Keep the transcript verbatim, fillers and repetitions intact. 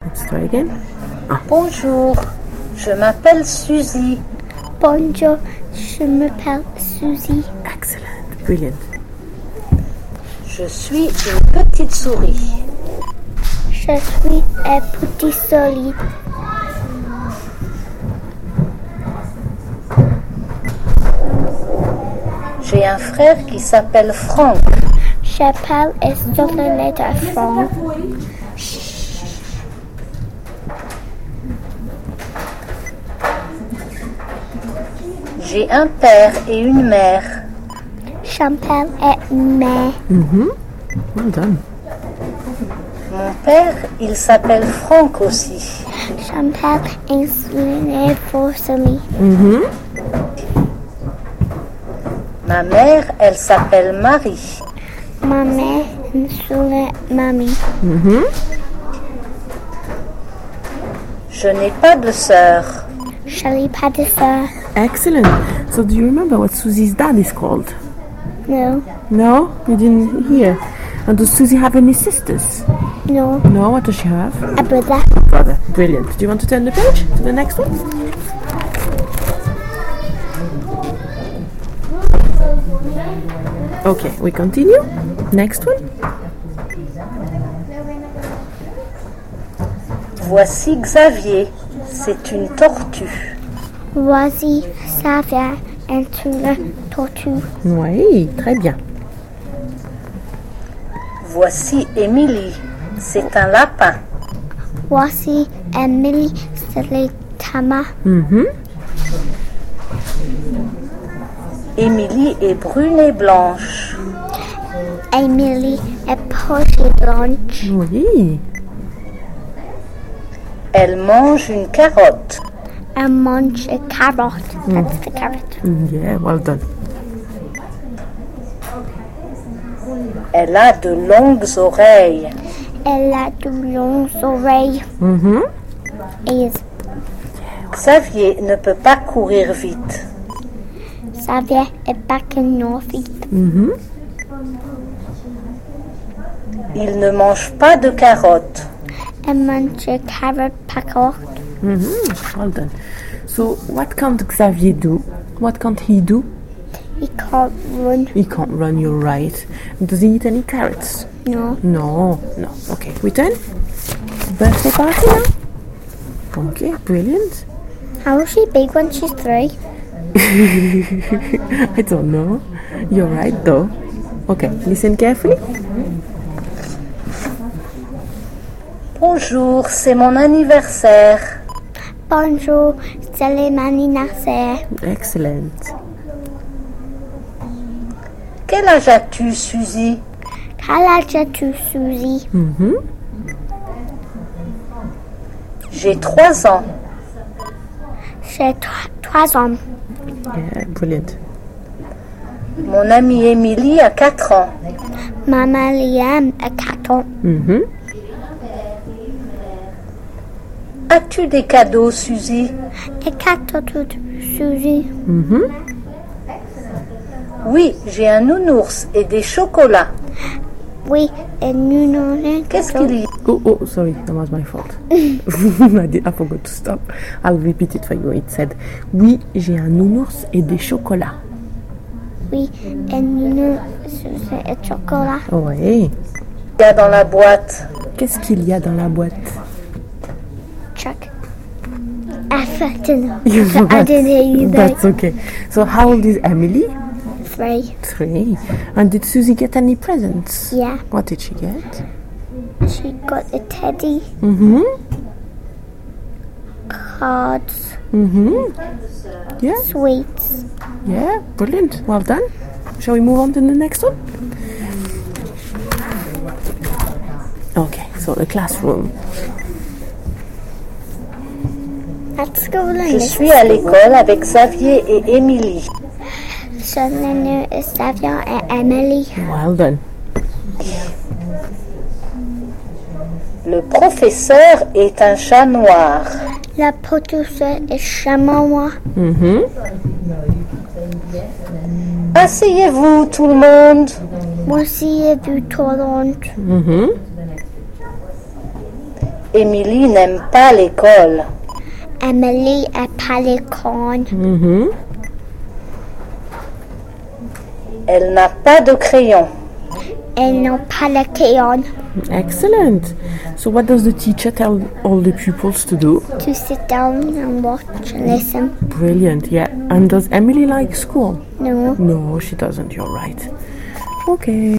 Let's try again. Ah. Bonjour, je m'appelle Suzy. Bonjour, je m'appelle Suzy. Excellent, brilliant. Je suis une petite souris. Je suis un petit souris. J'ai un frère qui s'appelle Franck. J'appelle et s'appelle Franck. J'ai un père et une mère. J'appelle et une mère. Mm-hmm. Well done. Mon père, il s'appelle Franck aussi. J'appelle et une famille. Mm-hmm. Ma mère, elle s'appelle Marie. Ma mère s'appelle Mamie. Mm-hmm. Je n'ai pas de sœur. Je n'ai pas de sœur. Excellent. So do you remember what Susie's dad is called? No. No? You didn't hear? And does Susie have any sisters? No. No? What does she have? A brother. A brother. Brilliant. Do you want to turn the page to the next one? Okay, we continue. Next one. Voici Xavier. C'est une tortue. Voici Xavier est une tortue. Oui, très bien. Voici Émilie. C'est un lapin. Voici Emily, c'est le tama. Mm-hmm. Émilie est brune et blanche. Emily est poche et blanche. Oui. Elle mange une carotte. Elle mange une carotte. That's the carrot. Yeah, well done. Elle a de longues oreilles. Elle a de longues oreilles. Mm-hmm. Et Xavier ne peut pas courir vite. Xavier est pas que non vite. Mm-hmm. Il ne mange pas de carottes. Elle mange une carotte pas courte. Mm-hmm. Well done. So, what can't Xavier do? What can't he do? He can't run. He can't run, you're right. Does he eat any carrots? No. No, no. Okay, we turn. Birthday party now? Okay, brilliant. How is she big when she's three? I don't know. You're right though. Okay, listen carefully. Bonjour, c'est mon anniversaire. Bonjour, c'est le anniversaire. Excellent. Quel âge as-tu, Suzy? Quel âge as-tu, Suzy? Mm-hmm. J'ai trois ans. J'ai tro- trois ans. Yeah, brilliant. Mon amie Émilie a quatre ans. Maman Liam a quatre ans. Mm-hmm. As-tu des cadeaux, Suzy? Et quatre ans, Suzy. Mm-hmm. Oui, j'ai un nounours et des chocolats. Oui, et nous n'avons Qu'est-ce qu'il y a? Oh, oh, sorry, that was my fault. I, did, I forgot to stop. I'll repeat it for you. It said, oui, j'ai un nounours et des chocolats. Oui, et nous n'avons et chocolat. Oui. Il y a dans la boîte. Qu'est-ce qu'il y a dans la boîte? Chuck. I don't know. You I forgot. didn't hear you That's there. okay. So how old is Emily? Three. Three. And did Susie get any presents? Yeah. What did she get? She got a teddy, Mm-hmm. cards, Mm-hmm. Yeah. sweets. Yeah. Brilliant. Well done. Shall we move on to the next one? Okay. So the classroom. Let's go Je suis à l'école avec Xavier et Émilie. Son nom est Xavier et Emily. Well done. Le professeur est un chat noir. La professeure est chamois. Mm-hmm. Asseyez-vous tout le monde. Moi aussi, j'ai vu tout le monde. Mm-hmm. Émilie n'aime pas l'école. Emily est pas l'école. Mm-hmm. Elle n'a pas de crayon. Elle n'a pas le crayon. Excellent. So what does the teacher tell all the pupils to do? To sit down and watch and listen. Brilliant, yeah. And does Emily like school? No. No, she doesn't, you're right. Okay.